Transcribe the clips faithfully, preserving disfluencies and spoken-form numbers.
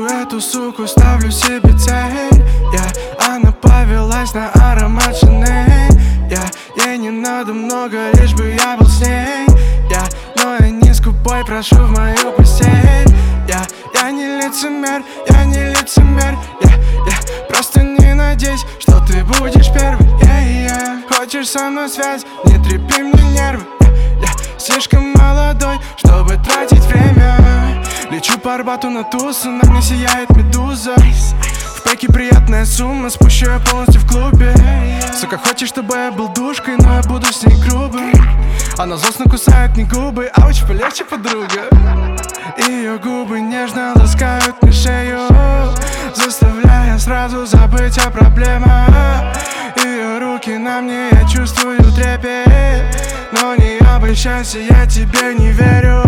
вижу эту суку, ставлю себе цель. Я, она повелась на аромат Шанель. Я, ей не надо много, лишь бы я был с ней. Я, но я не скупой, прошу в мою постель. Я, я не лицемер, я не лицемер. Я, я просто не надеюсь, что ты будешь первый. Yeah, yeah. Хочешь со мной связь, не трепи мне нервы. Я, я слишком молодой, чтобы тратить время. Лечу по Арбату на тусы, на мне сияет медуза. В пэке приятная сумма, спущу я полностью в клубе. Сука хочет, чтобы я был душкой, но я буду с ней грубым. Она злостно кусает мне губы, ауч, полегче, подруга. Ее губы нежно ласкают мне шею, заставляя сразу забыть о проблемах. Ее руки на мне, я чувствую трепет. Но не обольщайся, я тебе не верю.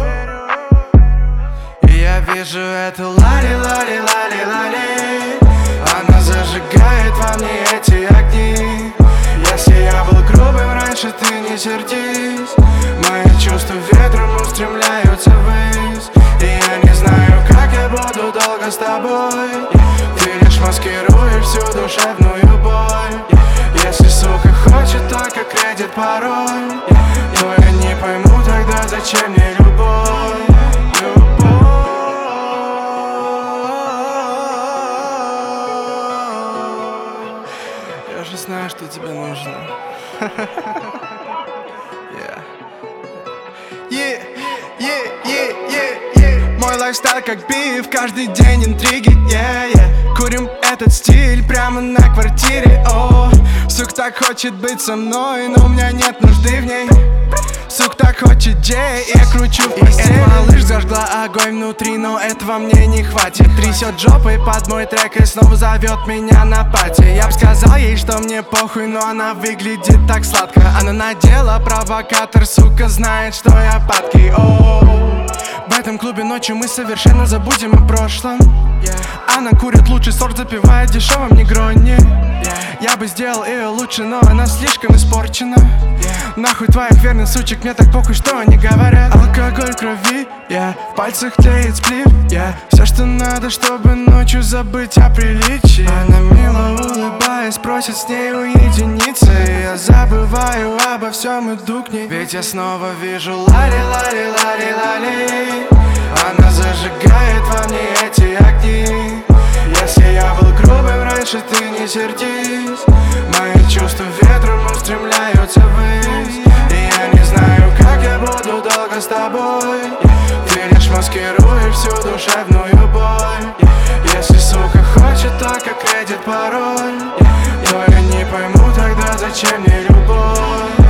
И я вижу эту лали-лали-лали-лали. Она зажигает во мне эти огни. Если я был грубым раньше, ты не сердись. Мои чувства ветром устремляются ввысь. И я не знаю, как я буду долго с тобой. Ты лишь маскируешь всю душевную боль. Если сука хочет только кредит пароль, то я не пойму тогда, зачем мне любовь. Я же знаю, что тебе нужно. Yeah. Yeah, yeah, yeah, yeah, yeah. Мой лайфстайл как биф, каждый день интриги. Yeah, yeah. Курим этот стиль прямо на квартире. О, сук так хочет быть со мной, но у меня нет нужды в ней. Сук так хочет Джей, я кручу в постели. Эта малыш зажгла огонь внутри, но этого мне не хватит. Трясет жопой под мой трек и снова зовет меня на пати. Я б сказал ей, что мне похуй, но она выглядит так сладко. Она надела провокатор, сука знает, что я падкий. Оу. В этом клубе ночью мы совершенно забудем о прошлом. Она курит лучший сорт, запивает дешевым негрони. Я бы сделал ее лучше, но она слишком испорчена. Нахуй твоих верных сучек, мне так похуй, что они говорят. Алкоголь в крови, yeah. В пальцах тлеет сплив, yeah. Все, что надо, чтобы ночью забыть о приличии. Она мило улыбаясь, просит с ней уединиться. И я забываю обо всем, иду к ней. Ведь я снова вижу лали-лали-лали-лали. Она зажигает во мне эти огни. Если я был грубым раньше, ты не сердись. Мои чувства ветром устремляются ввысь. И я не знаю, как я буду долго с тобой. Ты лишь маскируешь всю душевную боль. Если сука хочет только кредит пароль, то я не пойму тогда, зачем мне любовь.